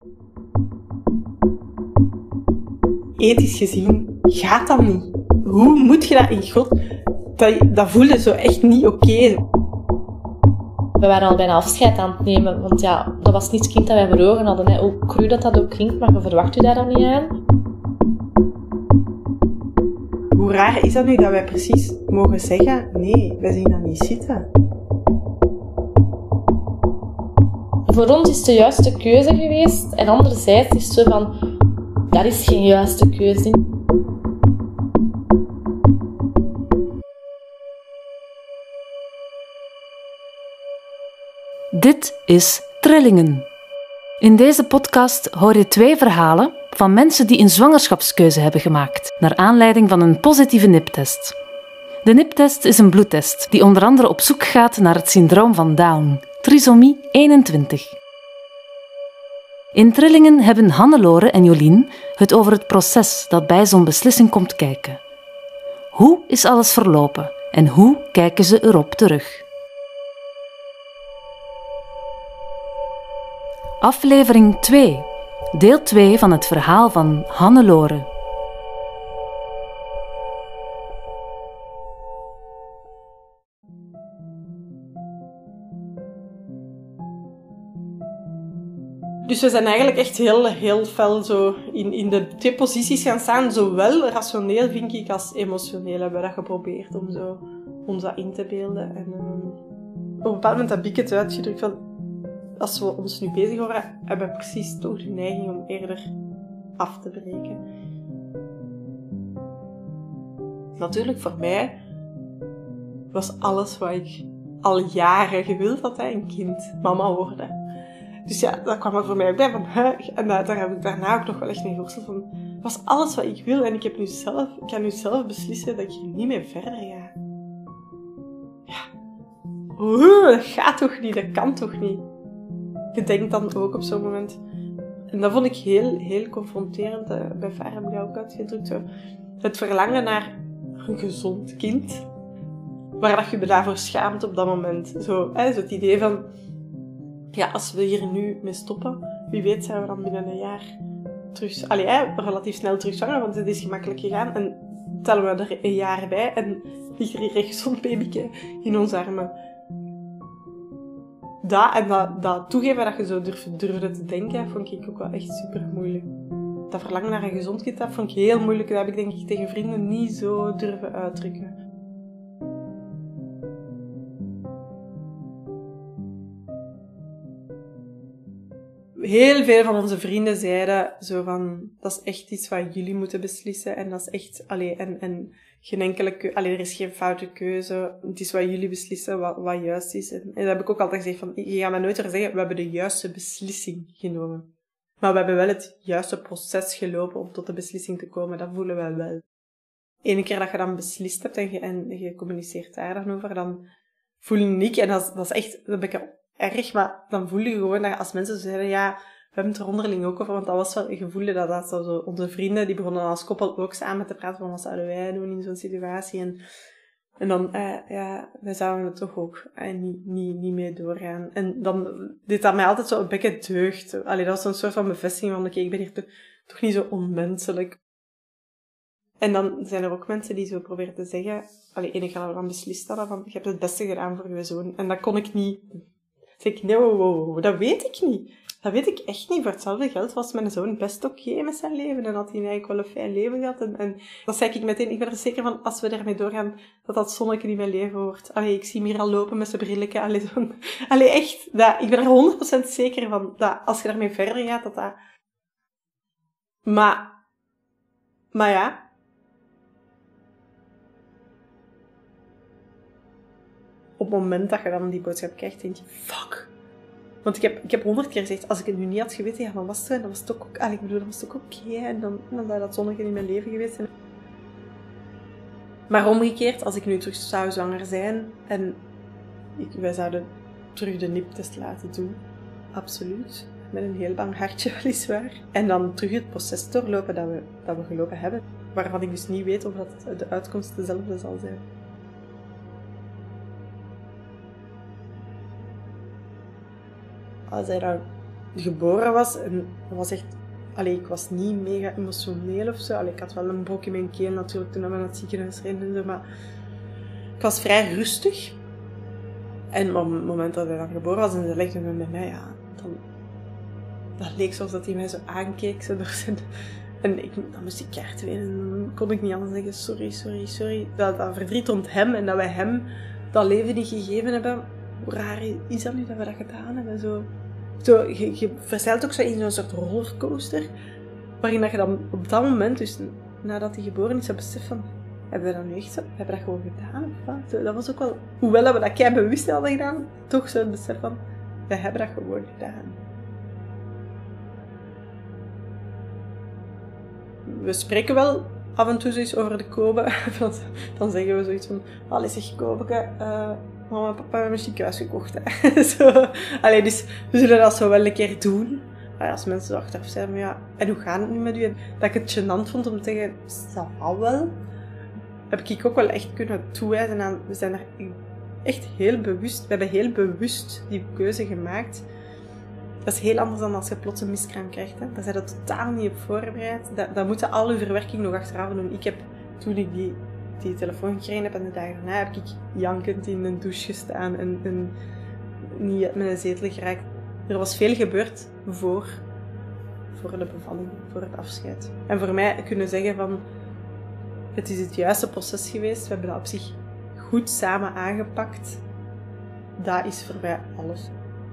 Ethisch gezien gaat dat niet. Hoe moet je dat in God... Dat voelde zo echt niet oké. We waren al bijna afscheid aan het nemen, want ja, dat was niet het kind dat wij voor ogen hadden. Hè. Hoe cru dat ook klinkt, maar je verwacht u daar dan niet aan. Hoe raar is dat nu dat wij precies mogen zeggen, nee, wij zien dat niet zitten. Voor ons is het de juiste keuze geweest en anderzijds is het zo van, dat is geen juiste keuze. Dit is Trillingen. In deze podcast hoor je 2 verhalen van mensen die een zwangerschapskeuze hebben gemaakt, naar aanleiding van een positieve NIPT-test. De NIPT-test is een bloedtest die onder andere op zoek gaat naar het syndroom van Down, trisomie 21. In Trillingen hebben Hannelore en Jolien het over het proces dat bij zo'n beslissing komt kijken. Hoe is alles verlopen en hoe kijken ze erop terug? Aflevering 2, deel 2 van het verhaal van Hannelore. Dus we zijn eigenlijk echt heel fel zo in de 2 posities gaan staan. Zowel rationeel, vind ik, als emotioneel hebben we dat geprobeerd om zo ons dat in te beelden. En op een bepaald moment heb ik het uitgedrukt van... Als we ons nu bezig horen, hebben we precies toch de neiging om eerder af te breken. Natuurlijk, voor mij was alles wat ik al jaren gewild had, een kind, mama worden. Dus ja, dat kwam er voor mij ook bij van, en daar heb ik daarna ook nog wel echt mee voorgesteld van, was alles wat ik wil en ik kan nu zelf beslissen dat ik hier niet meer verder ga. Ja, dat gaat toch niet, dat kan toch niet. Je denkt dan ook op zo'n moment... En dat vond ik heel confronterend, bij Farem ook uitgedrukt. Zo. Het verlangen naar een gezond kind. Waar dat je me daarvoor schaamt op dat moment. Zo het idee van... Ja, als we hier nu mee stoppen... Wie weet zijn we dan binnen een jaar terug... relatief snel terug zwanger, want het is gemakkelijk gegaan. En tellen we er een jaar bij en ligt er hier een gezond babyke in onze armen. Dat toegeven dat je zo durfde te denken, vond ik ook wel echt super moeilijk. Dat verlangen naar een gezond kind, dat vond ik heel moeilijk. Dat heb ik denk ik tegen vrienden niet zo durven uitdrukken. Heel veel van onze vrienden zeiden zo van, dat is echt iets wat jullie moeten beslissen. En dat is echt, en geen enkele er is geen foute keuze. Het is wat jullie beslissen, wat juist is. En dat heb ik ook altijd gezegd van, je gaat mij nooit zeggen, we hebben de juiste beslissing genomen. Maar we hebben wel het juiste proces gelopen om tot de beslissing te komen. Dat voelen we wel. Eén keer dat je dan beslist hebt en je communiceert daar dan over, dan voel ik, en dat is echt, dat ben ik erg, maar dan voel je gewoon dat als mensen zo zeggen, ja, we hebben het er onderling ook over, want dat was wel een gevoel dat zo, onze vrienden, die begonnen als koppel ook samen te praten van wat zouden wij doen in zo'n situatie. En dan, wij zouden het toch ook niet mee doorgaan. En dan deed dat mij altijd zo een beetje deugd. Dat was een soort van bevestiging van, oké, ik ben hier toch niet zo onmenselijk. En dan zijn er ook mensen die zo proberen te zeggen, enig gaan we dan beslist hadden van, je hebt het beste gedaan voor je zoon. En dat kon ik niet. Zeg ik, nee, wow, dat weet ik niet. Dat weet ik echt niet. Voor hetzelfde geld was mijn zoon best oké met zijn leven. En had hij eigenlijk wel een fijn leven gehad. En dat zei ik meteen. Ik ben er zeker van, als we daarmee doorgaan, dat zonnetje in mijn leven wordt. Ik zie hem hier al lopen met zijn brilletje. Echt. Ik ben er 100% zeker van. Dat als je daarmee verder gaat, dat... Maar ja. Op het moment dat je dan die boodschap krijgt, denk je, fuck. Want ik heb 100 keer gezegd, als ik het nu niet had geweten, ja, dan was het zo. En dan was het ook, dan was het ook oké. En dan zou dat zonnetje in mijn leven geweest zijn. Maar omgekeerd, als ik nu terug zou zwanger zijn en wij zouden terug de NIPT-test laten doen, absoluut. Met een heel bang hartje, weliswaar. En dan terug het proces doorlopen dat we gelopen hebben. Waarvan ik dus niet weet of dat de uitkomst dezelfde zal zijn. Als hij dan geboren was. En dat was echt... ik was niet mega emotioneel of zo. Ik had wel een brok in mijn keel natuurlijk toen we naar het ziekenhuis reden en zo, maar ik was vrij rustig. En op het moment dat hij dan geboren was en ze legde hem bij mij, dan leek zoals dat hij mij zo aankeek. Zo door zijn... En dan moest ik keihard wenen en dan kon ik niet anders zeggen, sorry. Dat verdriet rond hem en dat wij hem dat leven niet gegeven hebben. Hoe raar is dat nu dat we dat gedaan hebben? Je verzeilt ook zo in zo'n soort rollercoaster, waarin dat je dan op dat moment, dus nadat hij geboren is, beseft van, hebben we dat nu echt zo? Hebben we dat gewoon gedaan? Of wat? Dat was ook wel, hoewel we dat kei bewust hadden gedaan, toch zo het besef van, we hebben dat gewoon gedaan. We spreken wel af en toe zoiets over de Kobe. Dan zeggen we zoiets van, allee zeg Kobeke, mama en papa hebben een chic huis gekocht. Hè. Zo. Dus we zullen dat zo wel een keer doen. Als mensen zo achteraf zeggen, ja, en hoe gaat het nu met u? En dat ik het gênant vond om te zeggen, dat zal wel. Heb ik ook wel echt kunnen toewijzen aan, we zijn er echt heel bewust, we hebben heel bewust die keuze gemaakt. Dat is heel anders dan als je plots een miskraam krijgt. Hè. Daar zijn je totaal niet op voorbereid. Dat moeten al uw verwerking nog achteraf doen. Ik heb, toen ik die telefoon gekregen heb en de dagen daarna, heb ik jankend in een douche gestaan en niet met een zetel geraakt. Er was veel gebeurd voor de bevalling, voor het afscheid. En voor mij kunnen zeggen van, het is het juiste proces geweest. We hebben dat op zich goed samen aangepakt. Dat is voor mij alles.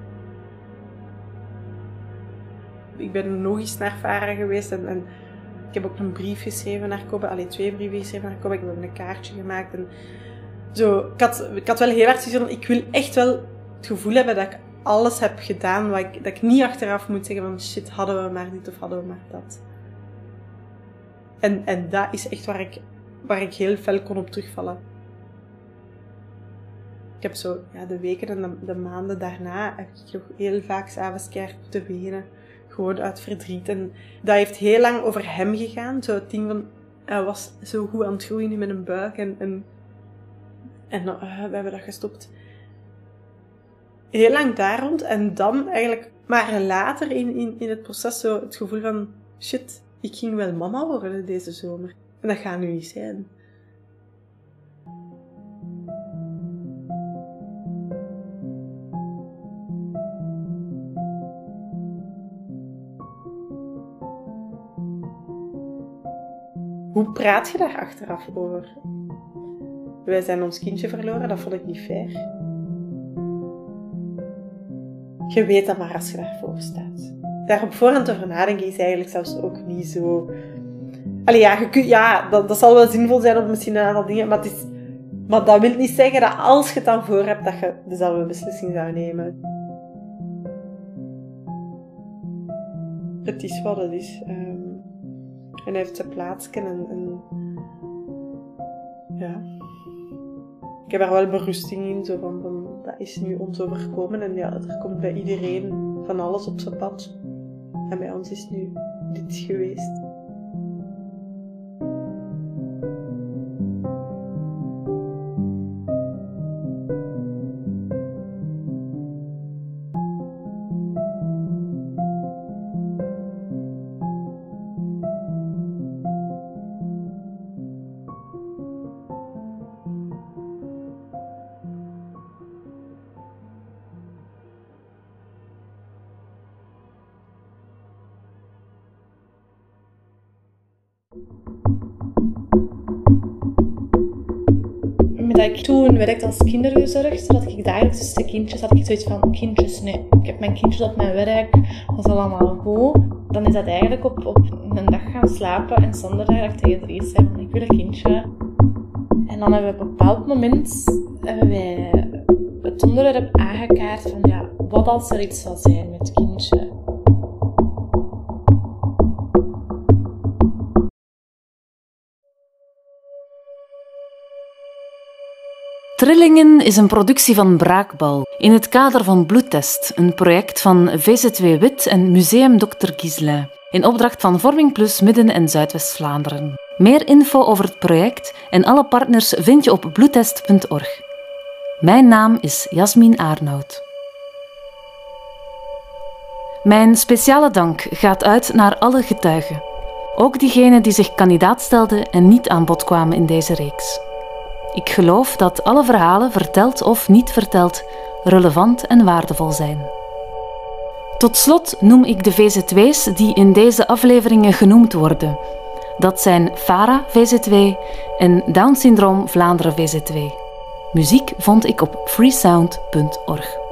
Ik ben nog eens naar Farah geweest en ik heb ook een brief geschreven naar Kobe. 2 brieven geschreven naar Kobe. Ik heb een kaartje gemaakt. En zo. Ik had wel heel hard gezegd, ik wil echt wel het gevoel hebben dat ik alles heb gedaan, dat ik niet achteraf moet zeggen van shit, hadden we maar dit of hadden we maar dat. En dat is echt waar ik heel fel kon op terugvallen. Ik heb zo, de weken en de maanden daarna heb ik nog heel vaak 's avonds keihard moeten wenen. Gewoon uit verdriet. En dat heeft heel lang over hem gegaan. Zo het ding van, hij was zo goed aan het groeien met een buik. En we hebben dat gestopt. Heel lang daar rond. En dan eigenlijk, maar later in het proces, zo het gevoel van, shit, ik ging wel mama worden deze zomer. En dat gaat nu niet zijn. Hoe praat je daar achteraf over? Wij zijn ons kindje verloren, dat vond ik niet fair. Je weet dat maar als je daarvoor staat. Daar op voorhand over nadenken is eigenlijk zelfs ook niet zo... dat zal wel zinvol zijn op misschien een aantal dingen, maar dat wil niet zeggen dat als je het dan voor hebt, dat je dezelfde beslissing zou nemen. Het is wat het is. En hij heeft zijn plaatsje en ja. Ik heb er wel berusting in, zo van dat is nu ons overkomen en ja, er komt bij iedereen van alles op zijn pad. En bij ons is nu dit geweest. Dat ik toen werkte als kinderzorg, zodat ik dagelijks tussen de kindjes had ik zoiets van, kindjes, nee, ik heb mijn kindjes op mijn werk, dat is allemaal goed. Dan is dat eigenlijk op een dag gaan slapen en zonder dat ik tegen Dries zei van, ik wil een kindje. En dan hebben we op een bepaald moment wij het onderwerp aangekaart van, ja, wat als er iets zou zijn met het kindje. Trillingen is een productie van Braakbal in het kader van Bloedtest, een project van VZW Wit en Museum Dr. Ghislain, in opdracht van Vorming Plus Midden- en Zuidwest-Vlaanderen. Meer info over het project en alle partners vind je op bloedtest.org. Mijn naam is Jasmin Aarnout. Mijn speciale dank gaat uit naar alle getuigen. Ook diegenen die zich kandidaat stelden en niet aan bod kwamen in deze reeks. Ik geloof dat alle verhalen, verteld of niet verteld, relevant en waardevol zijn. Tot slot noem ik de VZW's die in deze afleveringen genoemd worden. Dat zijn FARA VZW en Down Syndroom Vlaanderen VZW. Muziek vond ik op freesound.org.